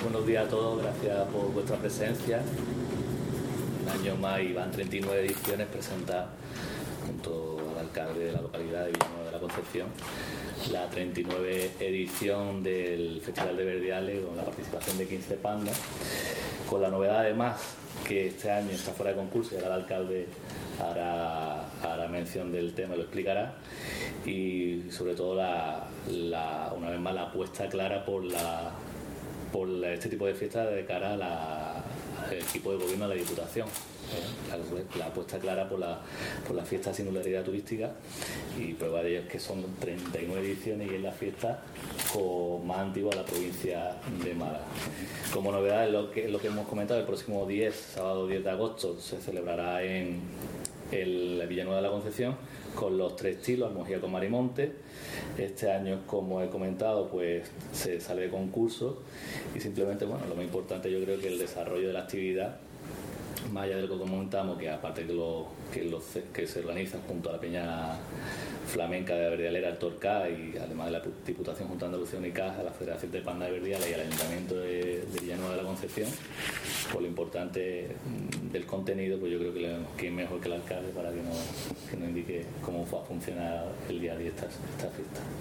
buenos días a todos, gracias por vuestra presencia. Un año más y van 39 ediciones presentadas junto al alcalde de la localidad de Villanueva de la Concepción. La 39 edición del Festival de Verdiales con la participación de 15 pandas, con la novedad además que este año está fuera de concurso y ahora el alcalde hará mención del tema y lo explicará, y sobre todo una vez más la apuesta clara por este tipo de fiestas de cara al equipo de gobierno de la Diputación. La apuesta clara por la fiesta de singularidad turística, y prueba de ello es que son 39 ediciones y es la fiesta más antigua de la provincia de Málaga. Como novedad, es lo que hemos comentado, el próximo sábado 10 de agosto se celebrará en el Villanueva de la Concepción con los 3 estilos, Almojía con Marimonte. Este año, como he comentado, pues se sale de concurso y simplemente, bueno, lo más importante yo creo que el desarrollo de la actividad, más allá de lo que comentamos, que aparte que se organiza junto a la Peña Flamenca de Verdialera, el Torca, y además de la Diputación junto a Andalucía Unicaja, la Federación de Pandas de Verdiales y el Ayuntamiento de Villanueva de la Concepción, por lo importante del contenido, pues yo creo que es mejor que el alcalde para que nos indique cómo va a funcionar el día a día esta fiesta.